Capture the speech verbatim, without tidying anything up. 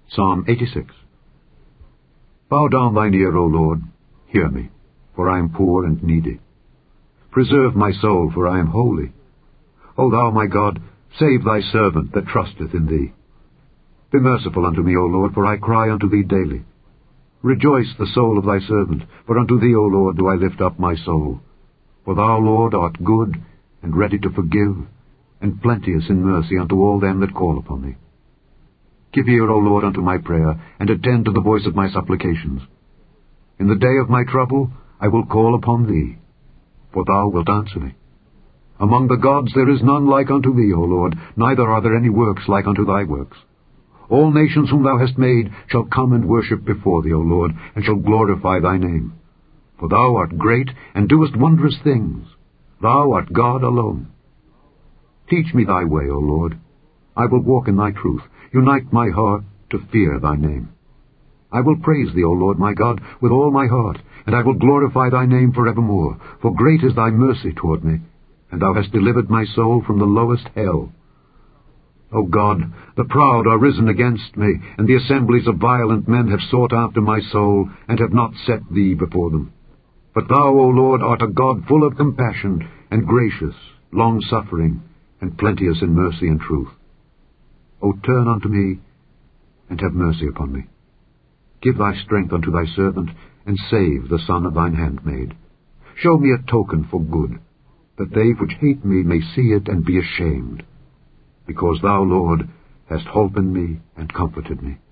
Psalm eighty-six. Bow down thine ear, O Lord, hear me, for I am poor and needy. Preserve my soul, for I am holy. O thou my God, save thy servant that trusteth in thee. Be merciful unto me, O Lord, for I cry unto thee daily. Rejoice the soul of thy servant, for unto thee, O Lord, do I lift up my soul. For thou, Lord, art good, and ready to forgive, and plenteous in mercy unto all them that call upon thee. Give ear, O Lord, unto my prayer, and attend to the voice of my supplications. In the day of my trouble I will call upon thee, for thou wilt answer me. Among the gods there is none like unto thee, O Lord, neither are there any works like unto thy works. All nations whom thou hast made shall come and worship before thee, O Lord, and shall glorify thy name. For thou art great, and doest wondrous things. Thou art God alone. Teach me thy way, O Lord. I will walk in thy truth. Unite my heart to fear thy name. I will praise thee, O Lord my God, with all my heart, and I will glorify thy name forevermore. For great is thy mercy toward me, and thou hast delivered my soul from the lowest hell. O God, the proud are risen against me, and the assemblies of violent men have sought after my soul, and have not set thee before them. But thou, O Lord, art a God full of compassion, and gracious, long-suffering, and plenteous in mercy and truth. O turn unto me, and have mercy upon me. Give thy strength unto thy servant, and save the son of thine handmaid. Show me a token for good, that they which hate me may see it and be ashamed. Because thou, Lord, hast holpen me and comforted me.